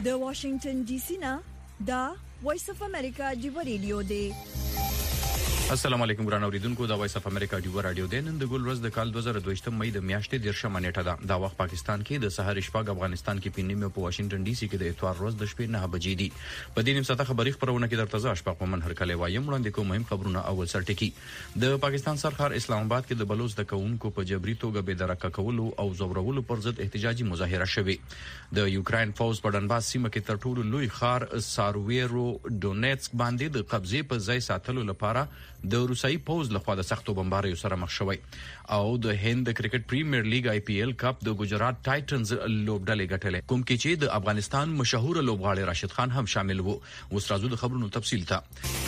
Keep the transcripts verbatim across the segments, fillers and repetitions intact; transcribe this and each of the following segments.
د واشنگټن ډي سي نه دا وایس اف امریکا دی ریډیو دی. السلام علیکم ګران اوریدونکو، دا وایس اف امریکا دی رادیو دی. نن د ګل ورځ د کال دوه زره دوه مې د میاشتې دیرشمه نیټه ده. دا وخت پاکستان کې د سحر شپږ، افغانستان کې پنځه نیمه، په واشنگټن ډي سي کې د اتوار ورځ د شپې نه بجې دي. په دې نیم ساعته خبري خبرونه کې درته ځه شپږ ومن هر کله وایم وړاندې کوم مهم خبرونه. اول سر ټکی د پاکستان سرخار اسلام آباد کې د بلوچ د کونکو په جبري توګه بې درکه کولو او زورولو پر ضد احتجاجي مظاهره شوې. د یوکرين فوز په ډنباس سیمه کې تر ټولو لوی خار سارویرو ډونیټسک باندې د قبضې په ځای ساتلو لپاره د روسي پوز لخوا د سختو بمباریو سره مخ شوی. او د هند د کرکټ پریمیر لیګ آی پی ایل کپ د ګجرات ټایټنز لوبډلې ګټلې، کوم کې چې د افغانستان مشهور لوبغاړی راشد خان هم شامل وو. اوس راځو د خبرونو تفصیل ته.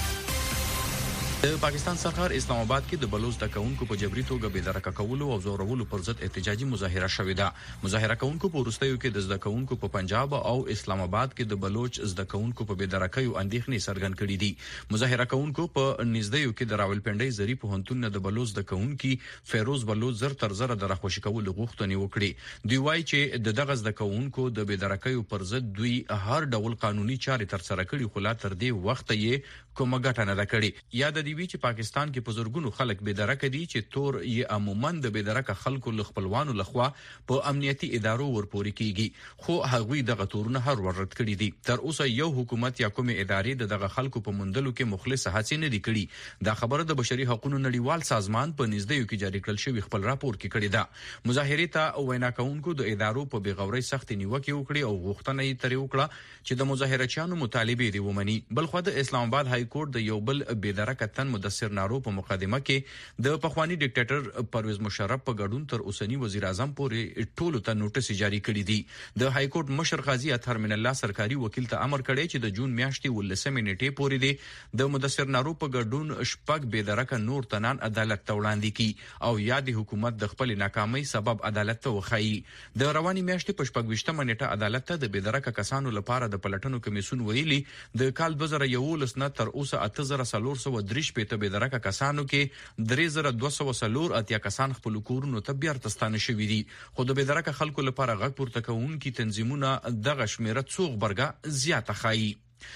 د پاکستان سرخار اسلام آباد کې د بلوچ د کونکو په جبري توګه بې درکه کولو او زورولو پر ضد احتجاجي مظاهره شوې ده. مظاهره کوونکو په وروستیو کې د زده کوونکو په پنجاب او اسلام آباد کې د بلوچ زده کوونکو په بې درکه‌یو اندېښنې څرګند کړې دي. مظاهره کوونکو په نږدېیو کې د راولپنډۍ زری پوهنتون نه د بلوچ د کوونکي فیروز بلوچ زر تر زر د راخوشي کولو غوښتنې وکړي. دوی وایي چې د دغه زده کوونکو د بې درکه‌یو پر ضد دوی هر ډول قانوني چارې تر سره کړي، خو لا تر دې وخت یې کومه ګټه نه ده کړې. یا د دې وی چې پاکستان کې په زورګونو خلک بې درکه دي چې تور یې عموما د بې درکه خلکو له خپلوانو لخوا په امنیتي ادارو ورپوري کیږي، خو هغوی دغه تورونه هر ور رد کړي دي. تر اوسه یو حکومت یا کومې ادارې د دغه خلکو په مندلو کې مخلص هڅې نه دي کړي. دا خبره د بشري حقوقو نړیوال سازمان په نږدېیو کې جاری کړل شوی خپل راپور کې کړې ده. مظاهره ته وینا کوونکو د ادارو په بېغورۍ سخت نیوکه وکړي او غوښتنه یې ترې وکړه چې د مظاهرچیانو مطالبه دي ومني. بلخو د اسلام آباد های کورټ د یو بل بې درکه تن مدثر نارو په مقدمه کې د پخوانی ډیکټیټر پرویز مشرف په ګډون تر اوسنی وزیر اعظم پورې ټولو ته نوټس جاری کړی دی. د های کورټ مشر قاضي اطهر من الله سرکاري وکیل ته امر کړی چې د جون میاشتې ولسمه نیټې پورې دی د مدثر نارو په ګډون شپږ بې درکه نور تنان عدالت ته وړاندې کی او یا د حکومت د خپل ناکامۍ سبب عدالت ته وخایي. د رواني میاشتې په شپږ ویشتمه نیټه عدالت ته د بې درکه کسانو لپاره د پلټنو کمیسیون ویلي د کال دوه زره یولس نه تر اوسه اته زره څلور سوه درې شپېته بې درکه کسانو کې درې زره دوه سوه څلور اتیا کسان خپل کورونو ته بیرته ستانه شوي دي، خو د بې درکه خلکو لپاره غږ پورته کوونکي تنظیمونه دغه شمیره څو غبرګه زیاته ښایي.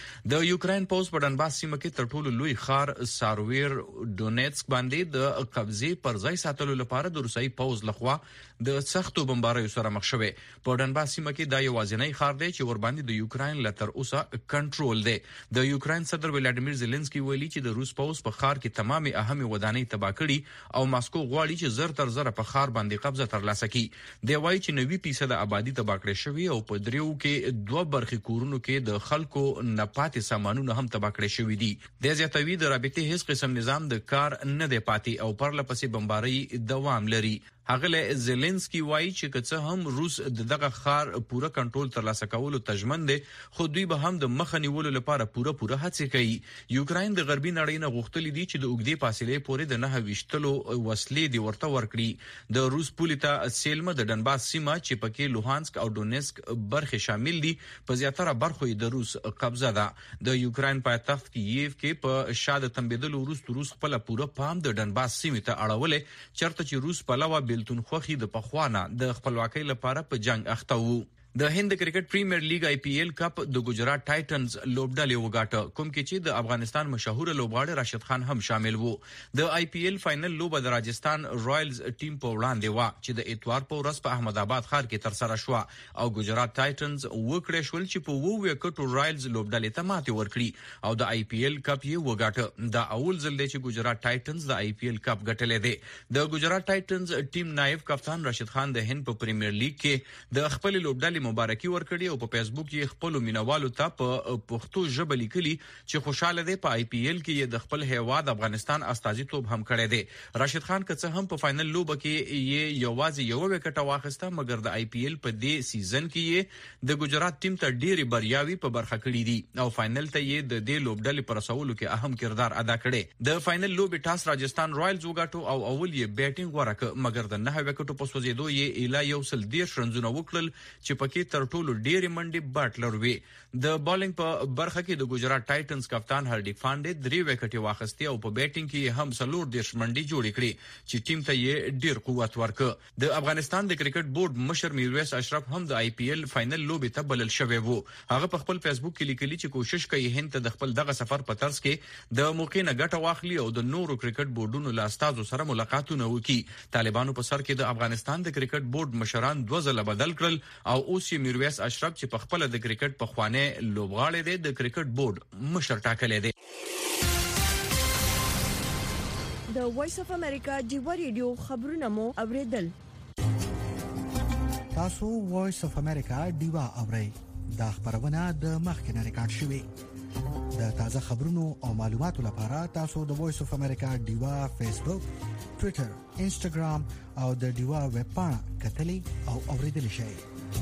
د یوکرين پوز په ډنباس سیمه کې تر ټولو لوی خار سارویر ډونیټسک باندې د قبضې پر ځای ساتلو لپاره د روسي پوز لخوا د سختو بمباریو سره مخ شوی. په ډنباس سیمه کې دا یو وازنی خار دی چې ور باندې د یوکرين له تر اوسه کنټرول دی. د یوکرين صدر ولادیمیر زيلنسکي ویلي چې د روس پوز په خار کې تمامي اهم ودانۍ تباه کړي او ماسکو غواړي چې زر تر زر په خار باندې قبضه ترلاسه کړي. دی وایي چې نوي فیصد آبادی تباه کړې شوی او په دریو کې دوه برخې کورونو کې د خلکو نه پاتې سامانونه هم تباه کړې شوې دي. د زیاتوي د رابطې هیڅ قسم نظام د کار نه دی پاتې او پر لپسې بمباري دوام لري. هغه زيلنسکي وایي چې که څه هم روس دغه خار پوره کنټرول ترلاسه کولو تجمن دي، خو دوی به هم د مخ نیولو لپاره پوره پوره هڅې کوي. یوکرين د غربي نړۍ نه غوښتلي دي چې د اوږدې فاصلې پورې د نه ویشتلو وسلې دی ورته ورکړي. د روس پولیټا سیلمه د ډنباس سیمه چې پکې لوهانسک او ډونیسک برخې شامل دي په زیاتره برخو د روس قبضه ده. د یوکرين پایتخت کییف کې په شاده تنبیدلو روس روس خپل پوره پام د ډنباس سیمه ته اړولې، چرته چې روس په لوا بیلتون خوخي د پخوانه د خپلواکۍ لپاره په جنگ اخته وو. د هند کرکټ پریمیر لیګ آی پی ایل کپ د ګجرات ټایټنز لوبډلې وګاټه، کوم کې چې د افغانستان مشهور لوبغاړی راشد خان هم شامل وو. د آی پی ایل فائنل لوبه د راجستان رائلز ټیم په وړاندې و چې د اتوار په ورځ په احمد آباد ښار کې تر سره شو او ګجرات ټایټنز وکړې شول چې په وو وکټو رائلز لوبډلې ته ماتې ورکړي او د آی پی ایل کپ یې وګاټه. دا اول ځل دی چې ګجرات ټایټنز د آی پی ایل کپ ګټلې دی. د ګجرات ټایټنز ټیم نائب کپتان راشد خان د هند په پریمیر لیګ کې د خپل لوبډلې مبارکي ورکړي او په فیسبوک کې خپل مینوالو ته په پښتو ژبه لیکلي چې خوشاله دی په آی پی ایل کې د خپل هیواد افغانستان استازیتوب هم کړی دی. راشد خان که څه هم په فائنل لوبه کې یې یوازې یو وکټه واخیسته، مګر د آی پی ایل په دې سیزن کې یې د ګجرات ټیم ته ډېری بریاوي په برخه کړې دي او فائنل ته یې د دې لوبډلې پر رسولو کې اهم کردار ادا کړی. د فائنل لوبې ټاس راجستان رائلز وګاټو او اول یې بیټینګ ورکړ، مګر د نه وکټو په سوځېدو یې اله یو سل دیرش رنزونه وکړل چې کې تر ټولو ډېرې منډې باټلر وی. د بالینګ په برخه کې د ګجرات ټایټنز کپتان هاردیک پانډې درې وکټې واخیستې او په بیټینګ کې هم څلور دیرش منډې جوړې کړې چې ټیم ته یې ډېر قوت ورکړ. د افغانستان د کرکټ بورډ مشر میرویس اشرف هم د آی پی ایل فائنل لوبې ته بلل شوی وو. هغه په خپل فیسبوک کې لیکلي چې کوشش کوي هند ته د خپل دغه سفر په ترڅ کې د موقع نه ګټه واخلي او د نورو کرکټ بورډونو له استادو سره ملاقاتونه وکړي. طالبانو په سر کې د افغانستان د کرکټ بورډ مشران دوه ځله بدل کړل او اوس یې میرویس اشرف چې په خپل د کرکټ په خوانه لوبغاړي دی د کرکټ بورډ مشر ټاکلې دی. د وایس اف امریکا ډیوا ریډیو خبرونه مو اوریدل. تاسو وایس اف امریکا ډیوا اورئ. دا خبرونه د مخکنه ریکارډ شوې. د تازه خبرونو او معلوماتو لپاره تاسو د وایس اف امریکا ډیوا فیسبوک، ټوئیټر، انسټاګرام او د ډیوا ویب پاڼه کتلی او اوریدل شئ.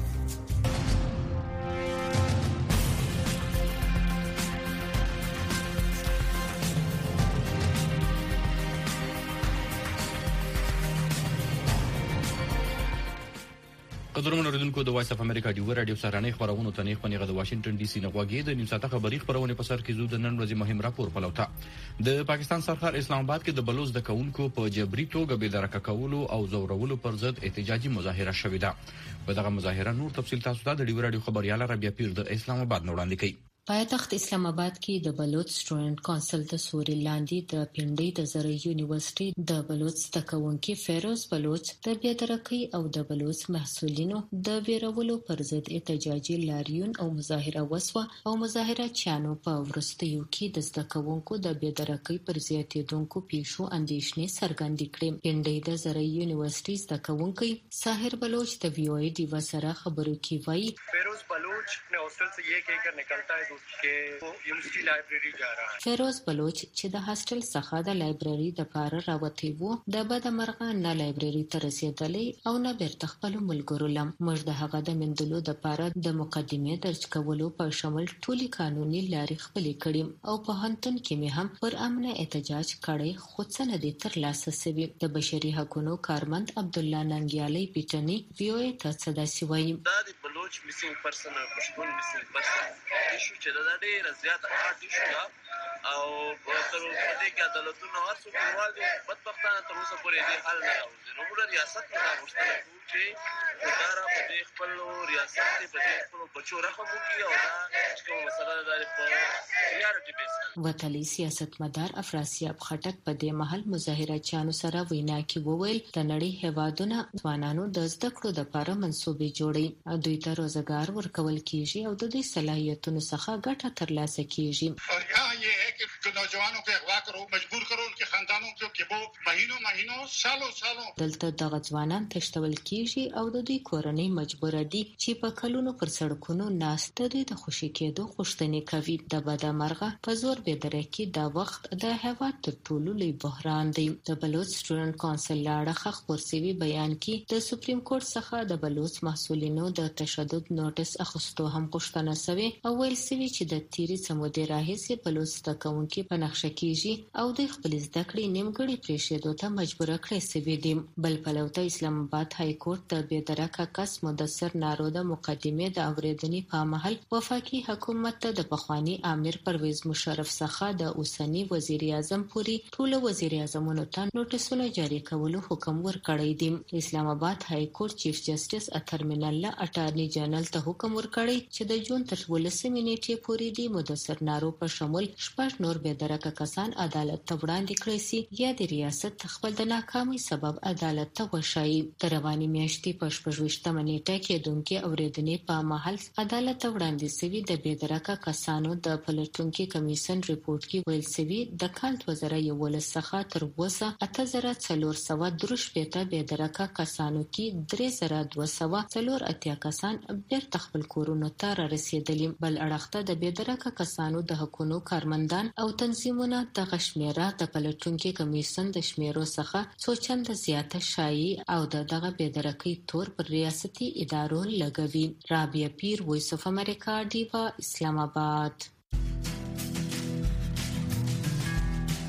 قدرمن اوریدونکو د وایس اف امریکا ډیوا رادیو سره خبرونه ته نه خپنیغه د واشنگټن ډي سي نه غواګي د نیوز ساته خبري خبرونه په سر کې زو د نن ورځې مهم راپور پلوته. د پاکستان سرکار اسلام آباد کې د بلوچ د کونکو په جبري توګه به درک کولو او زورولو پر ضد احتجاجي مظاهره شوې ده. په دغه مظاهره نور تفصيل تاسو ته د ډیوا رادیو خبريال ربيع پیر د اسلام آباد وړاندې کوي. پایتخت اسلام آباد کې د بلوچ سټوډنټ کونسل د سوري لاندې د پنډۍ د زری یونیورسيټي د بلوچ تکونکي فیروز بلوچ د بیدرکۍ او د بلوچ محصولینو د بیرولو پر ضد احتجاجي لاریون او مظاهره وسوه او مظاهره چانو په ورستیو کې د زدکونکو د بیدرکۍ پر زیاتېدونکو پیښو اندېښنې څرګندې کړې. پنډۍ د زری یونیورسيټي زدکونکي ساحر بلوچ د وی او ای ډیوا سره خبرو کې وایي فیروز بلوچ ने हॉस्टल से ये कहकर निकलता है कि वो यूनिवर्सिटी लाइब्रेरी जा रहा है. فیروز بلوچ چې د هاستل څخه د لایبرری د پاره راوتی وو د بد مرغه نه لایبرری ته رسیدلې او نه بیرته خپل ملګرو لم موږ د هغه د مندلو د پاره د مقدمه درج کولو په شمول ټولي قانوني لارې خپل کړي او په هنتن کې مې هم پر امن احتجاج کړي خو څنګه د تر لاسه سوي. د بشري حقوقو کارمند عبد الله ننګیالي پیټنی وی او ای ته صدا سوي. دا د بلوچ میسینګ پرسن پښتون میسینګ پرسن ایشو چې دا ډېر زیات هارد ایشو ده او تر اوسه کې عدالتونه ورسو کوال دي بدبختانه تر اوسه پورې دې حل نه راوځي. نو موږ ریاست نه غوښتنه کوو چې اداره په دې خپل ریاست په دې خپل بچو رحم وکړي او دا چې کومه مسله ده په ریالټي بیس وتلی سیاستمدار افراسیاب خټک په دې محل مظاهره چانو سره وینا کې وویل د نړۍ هیوادونو ځوانانو د زده کړو د لپاره منسوبې جوړي دوی ته روزګار ورکول کیږي او د دې صلاحیتونو څخه ګټه ترلاسه کیږي. ये है कि नौजवानों को अगवा करो, मजबूर करो, उनके खानदानों को कि वो महीनों महीनों सालों सालों دلته د ځوانان تشتول کیږي او د دوی کورنۍ مجبور دي چې په کلونو پر سړکونو ناست دي د خوشی کېدو غوښتنې کوي. د بد مرغه په زور به درکې دا وخت د هیواد تر ټولو لوی بحران دی. د بلوچ سټوډنټ کونسل لاړه خبر سوي بیان کې د سپریم کورټ څخه د بلوچ محصولینو د تشدد نوټس اخستو هم غوښتنه سوي او ویل سوي چې د تیری سمودي راهیسې بلوچ تکونکي په نقشه کېږي او د خپل زده کړې نیمګړې پریښودو ته مجبور کړی سوي دي. بل پلوته اسلام آباد های کورټ د بیدرکه کس مدثر نارو د مقدمه د اوریدنې په محل وفاقي حکومت ته د پخوانی امیر پرویز مشرف څخه د اوسنی وزیر اعظم پوری ټول وزیر اعظمونو ته نوټسونه جاری کولو حکم ورکړی دی. اسلام آباد های کورټ چیف جسټس اترمن الله اټارنی جنرال ته حکم ورکړی چې د جون تر ولسمې نیټې پورې دی مدثر نارو په شمول شپږ نور بیدرکه کسان عدالت ته وړاندې کړی سي یا د ریاست خپل د ناکامۍ سبب عدالت ته وشایي. د رواني میاشتې په شپږویشتمه نیټه کې دونکو اوریدنې په محل عدالت ته وړاندې سوي د بیدرکه کسانو د پلټونکو کمیشن ریپورت کې ویل سوي د کال دوه زره یولس څخه تر اوسه اته زره څلور سوه دروش پېته بیدرکه کسانو کې درې زره دوه سوه څلور اتیا کسان بیرته خپل کورونو ته را رسیدلي. بل اړخته د بیدرکه کسانو د حقوقو کارمندان او تنظیمونه د غشمیره د پلټونکو کمیشن د شمیرو څخه څو چنده زیاته شایي او د دغه بیدرکۍ تور پر ریاستي ادارو لګوي. رابعه پیر، وایس اف امریکا، ډیوا، اسلام آباد.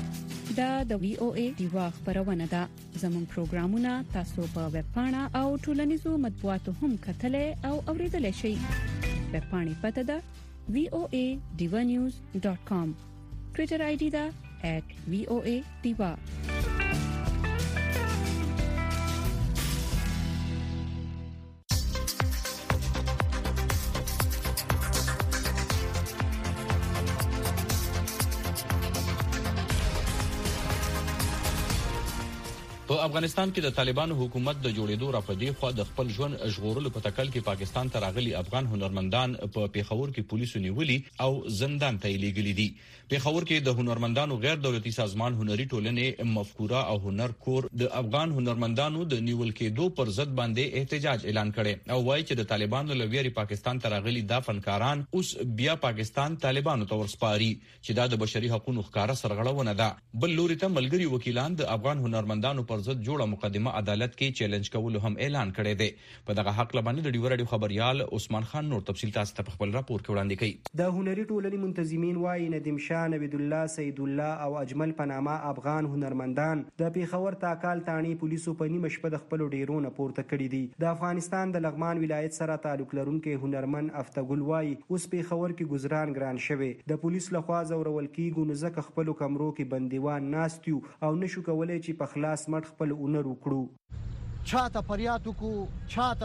دا د وی او ای دیوا خبرونه ده. زموږ پروګرامونه تاسو په ویب پاڼه او ټولنیزو مطبوعاتو هم کتلای او اوریدلای شئ. ویب پاڼې پته ده وی او ای diva news dot com. ټوئیټر آی ډي ده at وی او ای diva. په افغانستان کې د طالبانو حکومت د جوړېدو راپدې خو د خپل ژوند ژغورلو په تکل کې پاکستان ته راغلي افغان هنرمندان په پیښور کې پولیسو نیولي او زندان ته لیږلي دي. پیښور کې د هنرمندانو غیر دولتي سازمان هنري ټولنې مفکوره او هنر کور د افغان هنرمندانو د نیول کېدو پر ضد باندې احتجاج اعلان کړي او وایي چې د طالبانو لویری پاکستان ته راغلي دا فنکاران اوس بیا پاکستان طالبانو ته ورسپاري چې دا د بشري حقوقو ښکارا سرغړونه ده. بل لوري ته ملګری وکیلان د افغان هنرمندانو پر ضد جوړه مقدمه عدالت کې چیلنج کولو هم اعلان کړی دی. په دغه حق لبانې د ډیو رادیو خبريال عثمان خان نور تفصیل تاسو ته په خپل راپور کې وړاندې کوي. د هنري ټولنې منتظمین وايي ندیم شاه، نوید الله، سید الله او اجمل پنامه افغان هنرمندان د پیښور تاکال تانی پولیسو په نیمه شپه د خپل ډیرونه پورته کړی دي. د افغانستان د لغمان ولایت سره تعلق لرونکي هنرمن افتګل وايي اوس پیښور کې گزاران ګران شوی. د پولیس لخوا زورول کیږي نو ځکه خپل کمرو کې بندیوان ناستیو او نشو کولای چې په خلاص مټ خپل اونر وکړو. چاته پریاتو کو چاته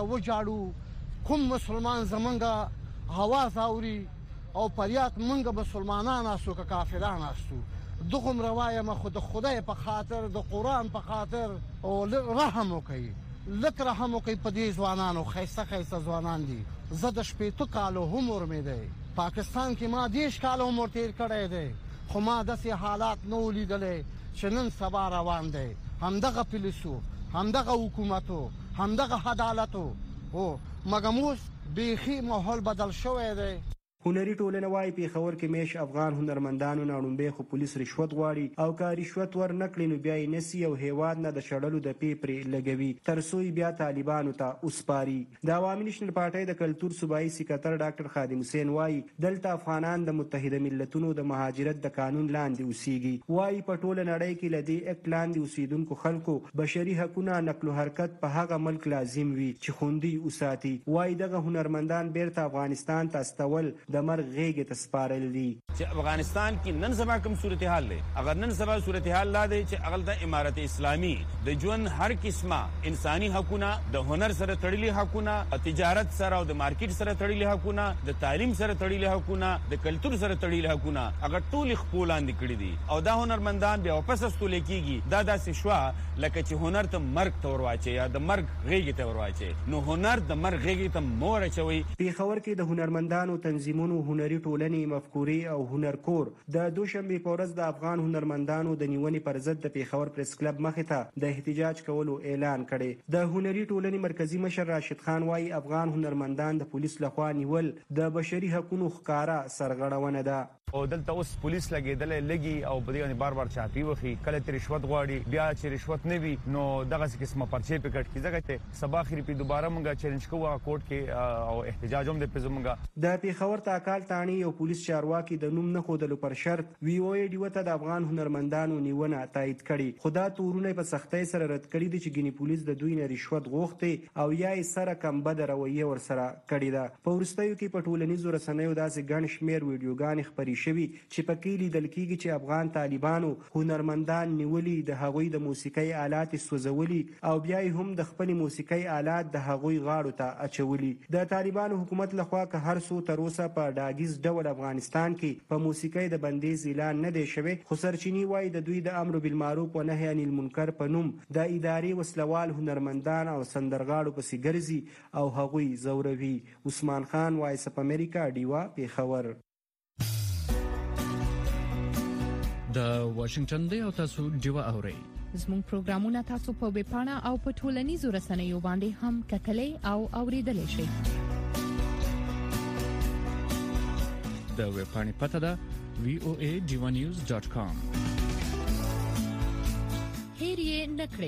وجاړو کوم مسلمان زمونږه आवाज اوري او پریات مونږه مسلمانان اسو که کافران اسو. دغم روايه ما خود خدای په خاطر د قران په خاطر او رحم وکي لک رحم وکي په دې ځوانانو خیسه خیسه ځوانان دي. زه د شپېته کالو عمر مې دی پاکستان کې ما دیش کالو عمر تیر کړی دی خو ما داسې حالات نه ولیدلې چې نن سبا روان دی. همدغه پولیسو همدغه حکومتو همدغه عدالتو او مګموس بیخي ماحول بدل شوی دی. هنري ټولنه وايي پیښور کې میش افغان هنرمندانو ناړومبه خو پولیس رشوت غواړي او کا رشوت ور نکړي نو بیا یې نسی او هیواد نه د شړلو د پیپرې لګوي ترڅو بیا طالبانو ته اوسپاري. د عوامي نشنل پارټۍ د کلتور صوبایي سکرټر ډاکټر خادم حسین وايي دلته افغانان د متحده ملتونو د مهاجرت د قانون لاندې اوسېږي. وايي په ټوله نړۍ کې لدی اکټ لاندې اوسیدونکو خلکو بشري حقوقو نقل او حرکت په هغه ملک لازم وي چې خوندي اوساتي. وايي دغه هنرمندان بیرته افغانستان ته استول د مرګ غېږې ته سپارل دي. چې افغانستان کې نن سبا کوم صورتحال دی اگر نن سبا صورتحال لا دی چې اغل د امارت اسلامي د ژوند هر قسمه انساني حقوقونه د هنر سره تړلي حقوقونه تجارت سره او د مارکیټ سره تړلي حقوقونه د تعلیم سره تړلي حقوقونه د کلتور سره تړلي حقوقونه اگر ټول خپلان کړي دي او دا هنرمندان بیا واپس استول کېږي دا داسې شوا لکه چې هنر ته مرګ ته ورواچي یا د مرګ غېږې ته ورواچي. نو هنر د مرګ غېږې ته مور اچوي. پیښور کې د هنرمندانو تنظیمونو هنري ټولنې مفکورې او هنر کور د دوشنبه په ورځ د افغان هنرمندانو د نیونې پر ضد د پیښور پریس کلب مخې ته د احتجاج کولو اعلان کړي. د هنري ټولنې مرکزی مشر راشد خان وايي افغان هنرمندان د پولیس لخوا نیول د بشري حقوقو ښکارا سرغړونه ده. او دلته اوس پولیس لګیدل لګي او په دې باندې بار بار چاپی وخی کله تر رشوت غواړي بیا چې رشوت نه وي نو دغه قسمه پرچې پکټ کی ځکه ته سبا اخري په دوباره مونږه چیلنج کوو کوټ کې او احتجاج هم د پزمونږه. د پیښور تاکال تانی یو پولیس چارواکي د نوم نه خودلو پر شرط وی او ای ډیو ته د افغان هنرمندانو نیونه تایید کړي. خدا تورونه په سختۍ سره رد کړي دي چې ګینی پولیس د دوی نه رشوت غوښتي او یا یې سره کم بد رویه ور سره کړي ده. په ورستیو کې په ټولنیزو رسنیو داسې ګڼ شمیر ویډیوګانې خبري شوي چې پکې لیدل کېږي چې افغان طالبانو هنرمندان نیولي د هغوی د موسیقۍ آلات سوځولي او بیا هم د خپل موسیقۍ آلات د هغوی غاړو ته اچولي. د طالبانو حکومت لخوا که هر څو تر اوسه په ډاګیز ډول افغانستان کې په موسیقۍ د بندیز اعلان نه دی شوی خو سرچینی وايي د دوی د امر بالمعروف و نهي عن المنکر په نوم د ادارې وسلوال هنرمندان او سندرغاړو پسې ګرځي او هغوی زوروي. عثمان خان وایس اف امریکا ډیوا پیښور. د واشنگټن دی او تاسو ډیوا اورئ. زموږ پروګرامونه تاسو په ویب پاڼه او په ټولنیزو رسنیو باندې هم کتلای او اوریدلای شئ. د ویب پاڼې پته ده وی او ای diva news dot com. هیر یې نکړئ.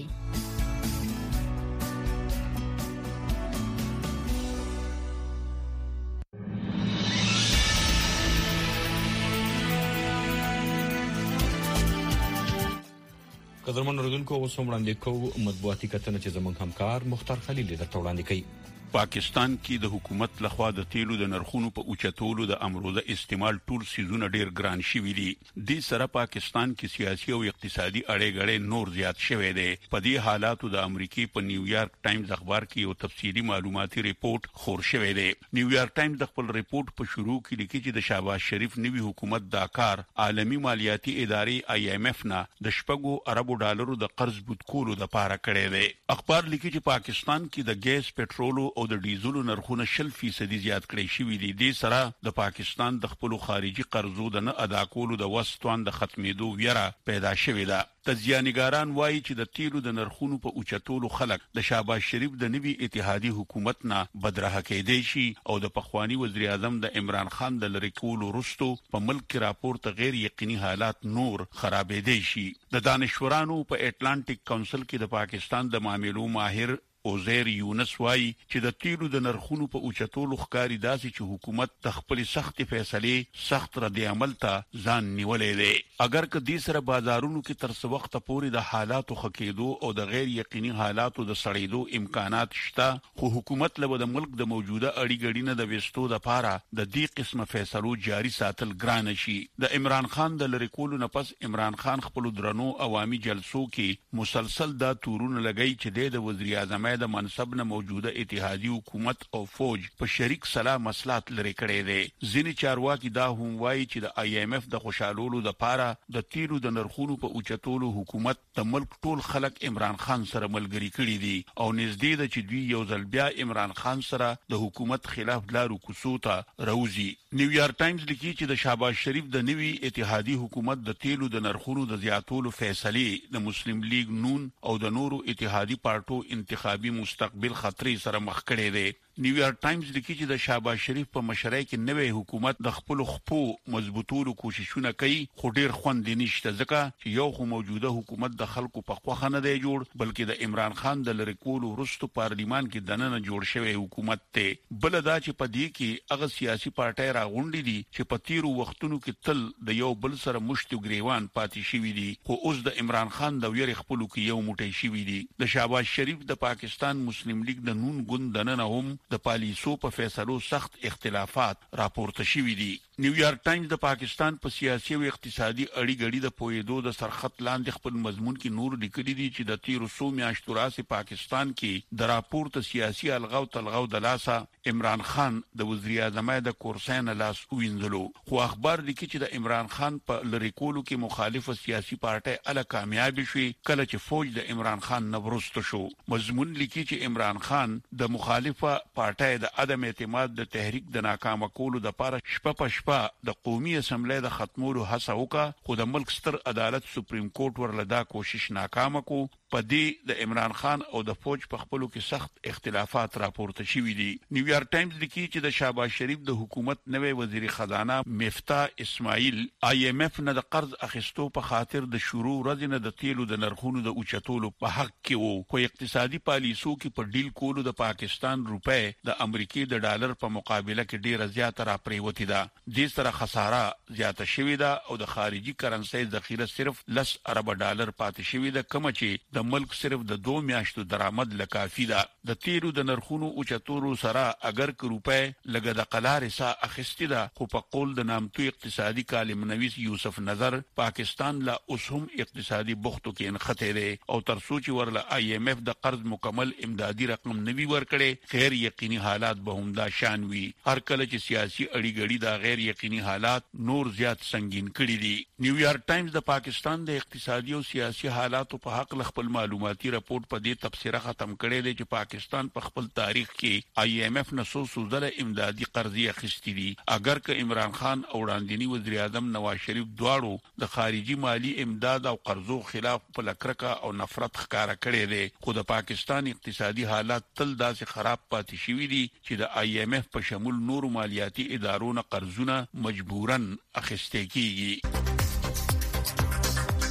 قدرمن اوریدونکو اوس هم وړاندې کوو مطبوعاتي کتنه چې زموږ همکار مختار خلیل درته وړاندې کوي. پاکستان کې د حکومت لخوا د تیلو د نرخونو په اوچتولو د امروزه استعمال ټول سيزونه ډیر ګران شوي دي. د سره پاکستان کې سیاسي او اقتصادي اړې غړې نور زیات شوي دي. په دې حالاتو د امریکای په نیویارک ټایمز اخبار کې یو تفصیلی معلوماتي ریپورت خور شوی دی. نیویارک ټایمز د خپل ریپورت په شروع کې لیکي چې د شهباز شریف نوي حکومت دا کار عالمی مالیاتي ادارې آی ایم اف نه د شپږو اربو ډالرو د قرض بوت کولو لپاره کړی دی. اخبار لیکي چې پاکستان کې د ګیس پټرولو او د ډیزلو نرخونه شل فیصد زیات کړی شوی دي. د سره د پاکستان د خپل خارجي قرضو د نه ادا کولو د وسطوان د ختمېدو ویره پیدا شوې ده. تجزیه‌نګاران وایي چې د تیلو د نرخونو په اوچتولو خلک د شهباز شریف د نوي اتحادي حکومت نه بدرهه کېدای شي او د پخوانی وزیر اعظم د عمران خان د لری کولو وروسته په ملک کې راپورته غیر یقیني حالات نور خرابېدای شي. د دانشورانو په اټلانټیک کونسل کې د پاکستان د معاملو ماهر اوزیر یونس وای چې د تیلو د نرخونو په اوچتولو ښکاری داسې چې حکومت د خپل سخت فیصله سخت رد عمل ته ځان نیولې دی. اگر که د سره بازارونو کې تر څو وخت پورې د حالاتو خکېدو او د غیر یقیني حالاتو د سړېدو امکانات شته، خو حکومت له د ملک د موجوده اړیګړینه د وستو لپاره د دې قسمه فیصلو جاری ساتل ګران شي. د عمران خان د لری کولو نه پس عمران خان خپل درنو عوامي جلسو کې مسلسل دا تورونه لګی چې د وزیر اعظم د منصب نه موجوده اتحادی حکومت او فوج په شریک سلا مسلات لري کړي دي. ځینې چارواکي دا هم وایي چې د آی ایم اف د خوشالولو لپاره د تیلو د نرخونو په اوچتولو حکومت د ملک ټول خلک عمران خان سره ملګری کړي دي او نږدې ده چې دوی یو ځل بیا عمران خان سره د حکومت خلاف لارو کوڅو ته راوځي. نیویارک ټایمز لیکي چې د شهباز شریف د نوي اتحادی حکومت د تیلو د نرخونو د زیاتولو فیصله د مسلم لیگ نون او د نورو اتحادی پارټو انتخابي مستقبل خطرې سره مخ کړي دي. نیویارک ټایمز لیکي چې د شهباز شریف په مشرۍ کې نوې حکومت د خپل خپو مضبوطولو کوششونه کوي، خو ډیر خوند نشته ځکه چې یو خو موجوده حکومت د خلکو په خوخه نه دی جوړ، بلکې د عمران خان د لری کولو وروسته پارلیمان کې دننه جوړ شوی حکومت ته. بل دا چې په دې کې هغه سیاسي پارټۍ راغونډې دي چې په تیرو وختونو کې تل د یو بل سره مشت ګریوان پاتې شوی دي، خو اوس د عمران خان د ویری خپلو کې یو موټی شوی دي. د شهباز شریف د پاکستان مسلم لیگ د نون ګوند دننه هم د پالیسو په فیصلو سخت اختلافات راپورته شوي دي. نیویارک ټایمز د پاکستان په سیاسي او اقتصادي اړیګړې د پویدو د سرخط لاندې خپل مضمون کې نور لیکلي دي چې د تیرو څو میاشتو راځي پاکستان کې د راپورته سیاسي الغاو تلغاو د لاسه عمران خان د وزیر اعظم د کورسین لاس وینځلو. خو اخبار لیکي چې د عمران خان په لری کولو کې مخالفه سیاسي پارټۍ اله کامیاب شي کله چې فوج د عمران خان نه ورسته شو. مضمون لیکي چې عمران خان د مخالفه پارټۍ د عدم اعتماد د تحریک د ناکام کولو د لپاره شپه په شپه د قومي اسمبلی د ختمولو هڅه وکړه، خو د ملک ستر عدالت سپریم کورټ ورله دا کوشش ناکام کو. په دې د عمران خان او د فوج په خپلو کې سخت اختلافات راپورته شوي دي. نیویارک ټایمز لیکي چې د شهباز شریف د حکومت نوی وزیر خزانه مفتاح اسماعیل آی ایم اف نه د قرض اخیستو په خاطر د شروع ورځ نه د تیلو د نرخونو د اوچتولو په حق کې وو، خو اقتصادي پالیسو کې په ډیل کولو د پاکستان روپۍ د امریکای د ډالر په مقابله کې ډیره زیاته راپریوتې ده. دې سره خساره زیاته شوې ده او د خارجي کرنسي ذخیره صرف لس ارب ډالر پاتې شوې ده، کوم چې د ملک صرف د دوه میاشتو درآمد لکافي ده. د تیرو د نرخونو اوچتولو سره اگر که روپۍ لګه د قلارې سا اخیستې ده، خو په قول د نامتو اقتصادي کالم نویس یوسف نظر پاکستان لا اوس هم اقتصادي بوختو کې انخته ده او تر څو چې ورله آی ایم اف د قرض مکمل امدادي رقم نوي ورکړي غیر یقیني حالات به هم دا شان وي. هر کله چې سیاسي اړیګړي دا غیر یقیني حالات نور زیات سنگین کړي دي. نیویارک ټایمز د پاکستان د اقتصادي او سیاسي حالاتو په حق خپل معلوماتي راپور په دې تفسیره ختم کړی دی چې پاکستان په خپل تاریخ کې آی ایم اف نه څو سوزله امدادي قرضې اخیستې دي. اگر که عمران خان او وړاندینی وزیر اعظم نواز شریف دواړو د خارجي مالی امداد او قرضو خلاف په لکرکه او نفرت ښکارا کړی دی، خو د پاکستان اقتصادي حالات تل داسې خراب پاتې شوي دي چې د آی ایم اف په شمول نورو مالیاتي ادارو نه قرضونه مجبورن اخیستې کیږي.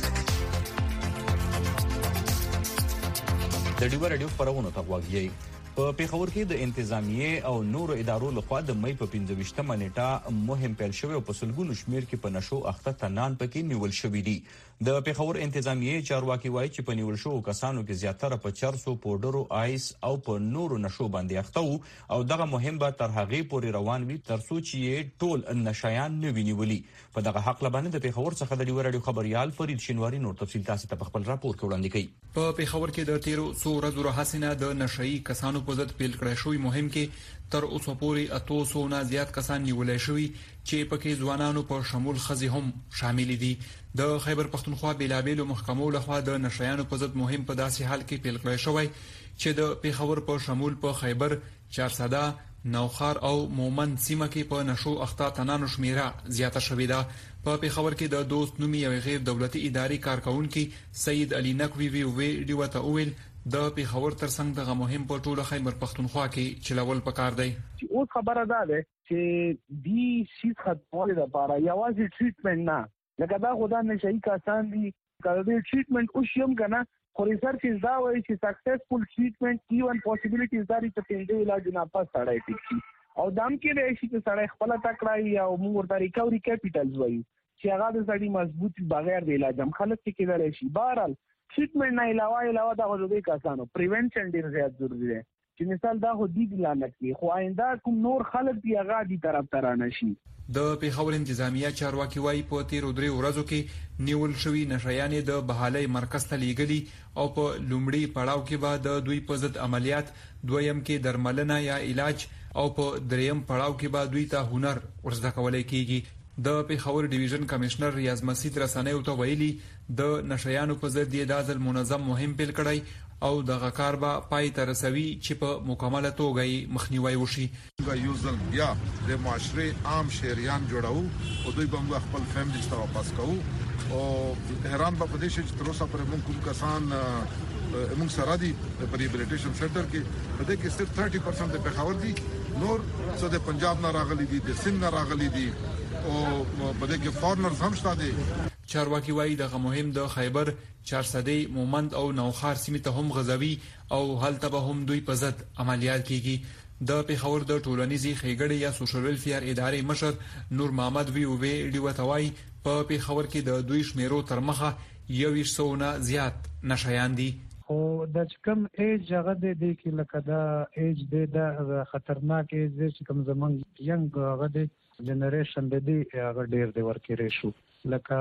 د ډیو رادیو خبرونه ته وګورئ. په پیښور کې د انتظامیه او نورو ادارو لخوا د مې په پنځه ویشتمه نیټه مهم پیل شوی او په سلګونو شمیر کې په نشو اخته تنان پکې نیول شوی دي. د پیښور انتظامیه چارواکي وایي چې په نیول شوو کسانو کې زیاتره په چرسو، پودرو، آیس او په نورو نشو باندې اخته وو او دغه مهم به تر هغې پورې روان وي تر څو چې ټول نشایان نه وي نیولي. په دغه حق لبانه د پیښور څخه د ډیو راډیو خبريال فرید شینواری نور تفصیل تاسو ته په خپل راپور کې وړاندې کوي. په پیښور کې د تیرو څو ورځو راهیسې د نشئی کسانو په ضد پیل کړی شوی مهم کې تر اوسه پورې اتو سو نه زیات کسان نیولای شوی چې پکې ځوانانو په شمول خزي هم شامل دي. د خیبر پختونخوا بلابلو محکمو لخوا د نشایانو په ضد مهم په داسې حال کې پیل کړی شوی چې د پیښور په شمول په خیبر، چارسده، نوخار او مومند سیمه کې په نشو اخته تنانو شمیره زیاته شوې ده. په پیښور کې د دوست نومي یو غیر دولتي اداري کارکونکي سید علي نقوي وی ویډیو ته ویل د پیښور ترڅنګ دغه مهم په ټوله خیبر پختونخوا کې چلول پکار دی. اوس خبره ده چې دی شي خدمت لپاره یوازې ټریټمنټ نه لکه دا خدا نشئی کسان دي کله دې ټریټمنټ او شیم کنه خو ریسرچ از دا وایي چې سکسسفل ټریټمنټ ایون پوسیبিলিټیز داري چې پنځه علاج نه پاس سړی ټیک او دام کې د شي چې سړی خپل تکړه یا موږ ورته ریکوري کیپټلز وایي چې هغه د سړی مضبوط بغیر د علاج هم خلک کې کېدل شي. بهرحال ټریټمنټ نه علاوه علاوه دا غوډه کسانو پریونشن ډیر زیات ضروری دی چې مثال دا خو دې لعنت کې خو آینده کوم نور خلک دی هغه دي طرف ترانه شي. د پیښور انتظامیه چارواکي وایي په تیرو درې ورځو کې نیول شوی نشایانې د بحالۍ مرکز ته لیږلي او په لومړي پړاو کې به د دوی په ضد عملیات، دویم کې درملنه یا علاج او په دریم پړاو کې به دوی ته هنر ورزده کولای کیږي. د پیښور ډیویژن کمشنر ریاض مسعود رسنیو ته ویلي د نشایانو په ضد د دازل منظم مهم پیل کړی او دغه کار به پای ته رسوي چې په مکمله توګه مخنیوي وشي. یو ځل بیا د معاشره عام شهريان جوړاو او دوی به خپل فیملی ته واپس کوو او حیران به پدې چې تر اوسه پر موږ کوم کسان موږ سره دي په ریهابلیټیشن سنټر کې په دې کې صرف تیس پرسنټ د پیښور دي، نور څه د پنجاب نه راغلي دي، د سند نه راغلي دي او په دې کې فورنرز هم شته دي. چارواکي وایي دغه مهم د خیبر، چارسده، مومند او نوخار سیمې ته هم غزوي او هلته به هم دوی په ضد عملیات کیږي. د پیښور د ټولنیزي ښېګړې یا سوشل ویلفیر ادارې مشر نور محمد وی او ویډیو ته وایي په پیښور کې د دوی شمیرو تر مخه یو سو نه زیات نشایان دي. او د کم ایج هغه د دې کې لکه دا ایج د خطرناک ایج چې کوم زمون ینګ هغه د جنریشن د دې هغه ډیر دی ورکه ریشو لکه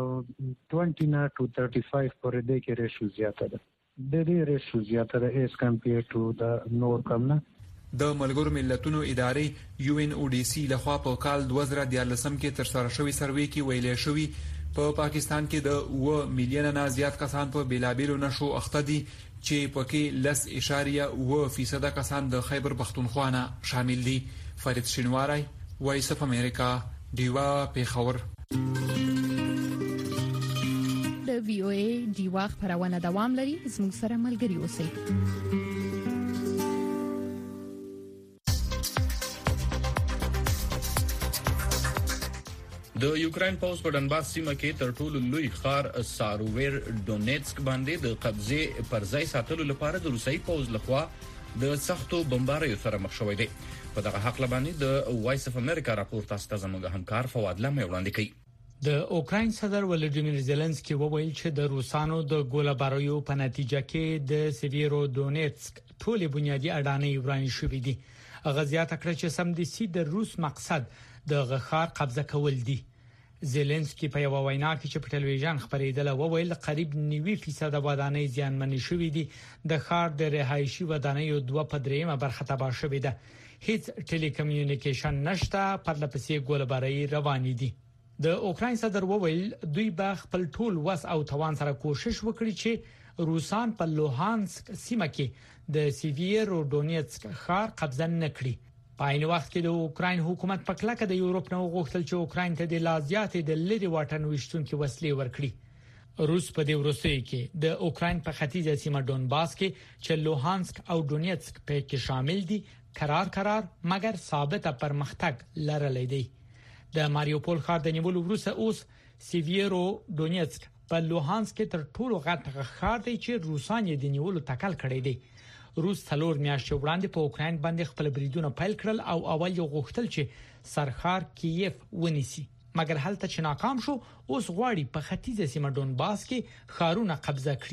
بیست نه ټو پنځه پنځه پورې د کې ریشو زیاته ده. د دې ریشو زیاته ده ایز کمپیر ټو د نور کم نه. د ملګرو ملتونو ادارې یو ان او ډي سي لخوا په کال دوه زره دیارلسم کې تر سره شوی سروې کې ویلې شوی په پاکستان کې د اوه میلیونه نه زیات کسان په بیلابیلو نشو اخته دي چې پکې لس اشاریه اوه فیصد کسان د خیبر پختونخوا نه شامل دي. فرید شینواری، وایس اف امریکا، دیوا پیښور. د وی او ای دیوا خبرونه دوام لري، زموږ سره ملګري اوسئ. د یوکرين پوز په ډنباس سیمه کې تر ټولو لوی ښار ساروویر ډونیټسک باندې د قبضه پر ځای ساتلو لپاره د روسي پوز لخوا د سختو بمباریو سره مخ شوې ده. په دغه حق لبانې د وایس اف امریکا راپور تاسو ته زموږ همکار فواد لمه وړاندې کوي. د اوکراین صدر ولادیمیر زيلنسکي وویل چې د روسانو د ګولباریو په نتیجه کې د سیویرو ډونیټسک ټولې بنیادی اډانې وران شوې دي. غزيات کړ چې سم دي سي د روس مقصد د غخار قبضه کول دي. زيلنسکي په یو وینا کې چې په ټلویزیون خبرېدله وویل قریب نوي فیصد ودانۍ زیانمنې شوې دي. د ښار د رهایشي ودانۍ دوه پدریمه برخه تباه شوې ده. هیڅ ټلیکومونیکیشن نشته، پرله پسې ګولباري روان دي. د اوکراین صدر وویل دوی به خپل ټول وس او توان سره کوشش وکړي چې روسان په لوهانسک سیمه کې د سیویرو ډونیټسک ښار قبضه نکړي. په عین وخت کې د اوکراین حکومت په کلکه د یورپ نه غوښتل چې اوکراین ته د لازیاتې د لری واټن وشتونکو وسلې ورکړي. روس په دې وروستۍ کې د اوکراین په ختیځه سیمه ډونباس کې چې لوهانسک او ډونیټسک په کې شامل دي قرار قرار مګر ثابته پرمختګ لرلې دی. د ماریوپول ښار د نیولو وروسته اوس سیویرو ډونیټسک په لوهانسک کې تر ټولو غټ ښار دی چې روسان یې د نیولو تکل کړی دی. روس څلور میاشتې وړاندې په اوکرين باندې خپل بریدونه پیل کړل او اول یو غوښتل چې سرخار کیف ونیسي مګر هلته چې ناکام شو اوس غواړي په ختیځه سیمه ډونباس کې خارونه قبضه کړي.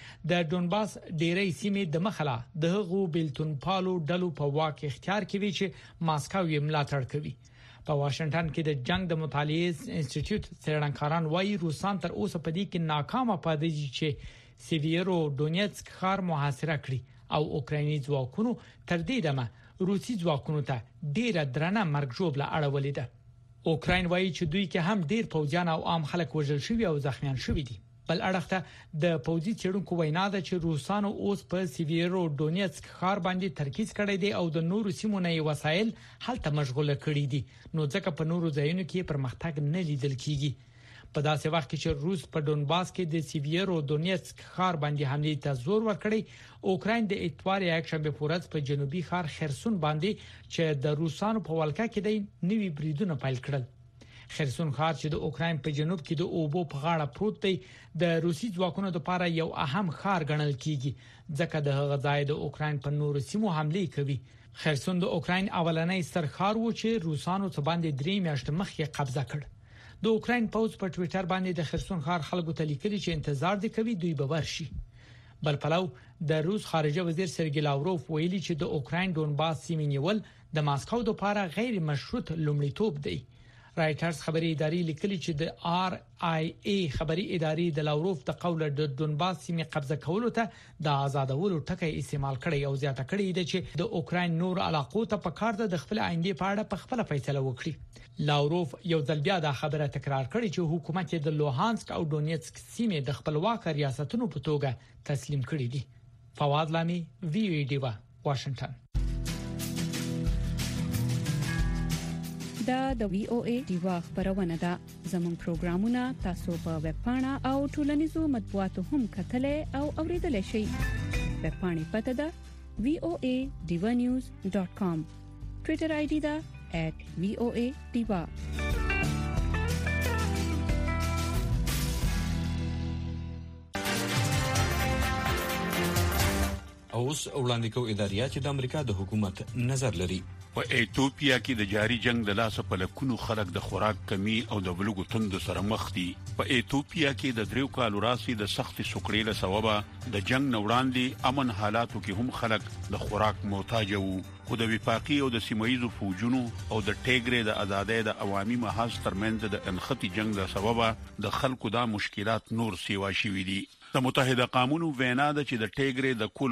د ډونباس ډیری سیمې د مخاله د هغو بیلتون پالو ډلو په واک اختیار کې وی چې ماسکو یې ملاتړ کوي. په واشنگټن کې د جنگ د مطالعې انسټیټیوټ څېړنکاران وایي روسان تر اوسه په دې کې ناکامه پاتې دي چې سیویرو دونیتسک ښار محاصره کړي او اوکرایني ځواکونو تر دې دمه روسي ځواکونو ته ډیره درنه مرګ ژوبله اړولې ده. اوکراین وایي چې دوی کې هم ډیر پوځیان او عام خلک وژل شوي او زخمیان شوي دي. بل اړخته د پوځي چېرونکو وینا ده چې روسانو اوس په سیویرو دونیتسک ښار باندې ترکیز کړی دی او د نورو سیمو نه وسایل هلته مشغوله کړي دي نو ځکه په نورو ځایونو کې پرمختګ نه لیدل کیږي. په داسې وخت کې چې روس په ډونباس کې د سیویرو دونیتسک ښار باندې حمله ته زور ورکړي اوکراین د اتوار یک شنبه پورز په جنوبي ښار خرسون باندې چې د روسانو په ولکه کې د نوي بریدونه پیل کړل. خرسون ښار چې د اوکراین په جنوب کې د اوبو په غاړه پروت دی د روسي ځواکونو لپاره یو اهم ښار ګڼل کیږي ځکه د هغه ځای د اوکراین په نورو سیمو حمله کوي. خرسون د اوکراین اولنۍ سرخار و چې روسانو څخه باندې درې میاشتې مخکې قبضه کړ. د اوکراین پوز په ټوئیټر باندې د خرسون ښار خلکو ته لیکلي چې انتظار دي کوي دوی به ورشي. بل پلو د روس خارجه وزیر سرګی لاوروف ویلي چې د اوکراین ډونباس سیمې نیول د ماسکو لپاره غیر مشروط لومړیتوب دی. رایټرز خبري ادارې لیکلي چې د آر آی ای خبري ادارې د لاوروف د قول د ډونباس سیمې قبضه کولو ته د آزادولو ټکی استعمال کړي او زیاته کړي د چې د اوکراین نور علاقو ته په کار ده د خپل آینده په اړه په خپل فیصله وکړي. لاوروف یو ځل بیا د خبره تکرار کړي چې حکومت د لوهانسک او دونیتسک سیمې د خپلواک ریاستونو په توګه تسلیم کړي دي. فواد لامي وی وی ډیوا واشنگټن. دا د وی او ای ډیوا خبرونه ده. زموږ پروګرامونه تاسو په ویب پاڼه او ټولنیزو مطبوعاتو هم کتلې او اوریدلای شئ. ویب پاڼې پته ده وی او ای ډیوا نیوز ډاٹ کام. ټوئیټر آی ډی ده ایٹ وی او ای ډیوا. اوس وړاندې کوم ادارې چې د امریکا د حکومت نظر لري. په ایتوپیا کې د جاری جنگ د لاسه په لکونو خلک د خوراک کمی او د بلوغ توند سره مخ دي. په ایتوپیا کې د دریو کالو راسي د سخت سوکړې له سببه د جنگ نوړاندې امن حالاتو کې هم خلک د خوراک محتاج وو. خو د وفاقي او د سیمایي فوجونو او د ټیګري د آزادۍ د عوامي محاذ ترمنځ د انختی جنگ د سببه د خلکو دا مشکلات نور سیوا شوي دي. د متحده قومونو وینا ده چې د ټیګري د کل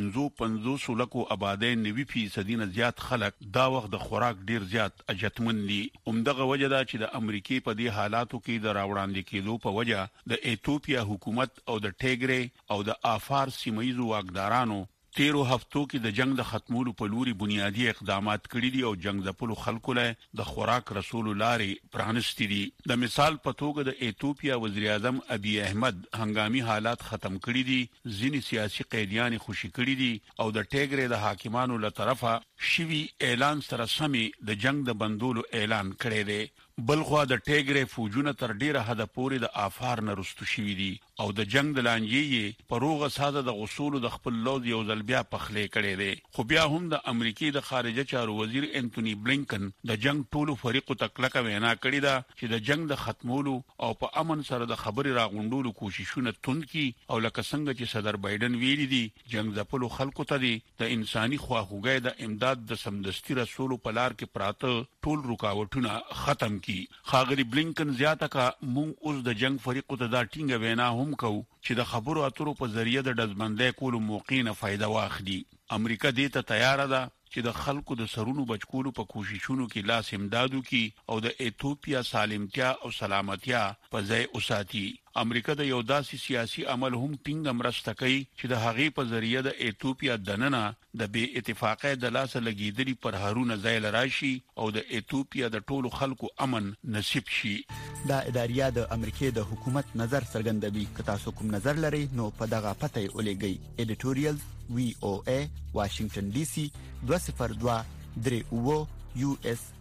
پنځوس لکو آبادی نوي فیصد نه زیات خلک دا وخت د خوراک ډیر زیات اجتمن دي. همدغه وجه ده چې د امریکای په دې حالاتو کې د راوړاندې کېدو په وجه د ایتوپیا حکومت او د ټیګري او د افار سیمایي واکدارانو تیرو هفتو کې د جنگ د ختمولو په لوري بنیادی اقدامات کړي دي او جنگ د پلو خلکو له د خوراک رسول لارې پرانستې دي. د مثال په توګه د ایتوپیا وزیر اعظم ابي احمد هنګامي حالات ختم کړي دي، ځینې سیاسي قیدیان خوشي کړي دي او د ټیګري د حاکمانو له طرفه شوی اعلان سره سمي د جنگ د بندولو اعلان کړی دی. بلخوا د ټیګري فوجونه تر ډیره حد پورې د افار نه رستو شوي دي او د جنگ د لانجې په روغه ساده د غسول د خپل لوز یو ځل بیا پخلې کړي دي. خو بیا هم د امریکای د خارجه چارو وزیر انټونی بلینکن د جنگ ټولو فریقو تکلکه وینا کړې ده چې د جنگ د ختمولو او په امن سره د خبرې راغونډولو کوششونه توند کی او لکه څنګه چې صدر بایدن ویلي دي جنگ د پلو خلکو ته دي د انساني خواخوږۍ د امداد د سمدستي رسولو په لار کې پراته ټول رکاوټونه ختم کی. خاغلی بلینکن زیاته کا مونږ اوس د جنگ فریقو ته دا ټینګه وینا هم کوو چې د خبرو اترو په ذریعہ د دزمندۍ کولو موقع نه فائدہ واخلي. امریکا دې ته تیار ده چې د خلکو د سرونو بچکولو په کوششونو کې لاس امدادو کی او د ایتوپیا سالمتیا او سلامتیا په ځای اوساتي. امریکا د یو داسې سیاسي عمل هم ټینګ مرسته کوي چې د هغې په ذریعہ د ایتوپیا دننه د بې اتفاقۍ د لاسه لګیدلي پر هارونه ځای لراشي او د ایتوپیا د ټولو خلکو امن نصیب شي. دا اداریا د امریکای د حکومت نظر څرګندوي. که تاسو کوم نظر لرئ نو په دغه پته ولېږئ. ایډیټوریال وی او ای واشنگټن ډي سي دوه صفر دوه درې اوه یو اس ای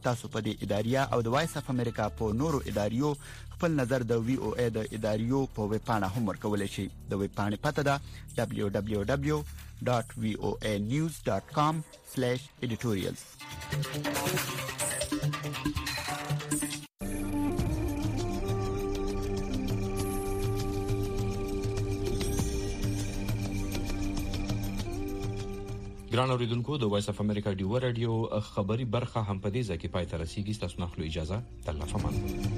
تاسو په دې اداریه او د وایس اف امریکا په نورو اداریو خپل نظر د وی او ای د اداریو په ویب پاڼه هم ورکولای شئ. د ویب پاڼې پته ده دبليو دبليو دبليو ډاټ وی او ای نیوز ډاټ کام سلیش ایډیټوریالز. ګران اوریدونکو د وایس اف امریکا ډیو رادیو خبری برخه هم په دې ځکه پای ته رسیدي. تاسو نه خلو اجازه تل فهمان.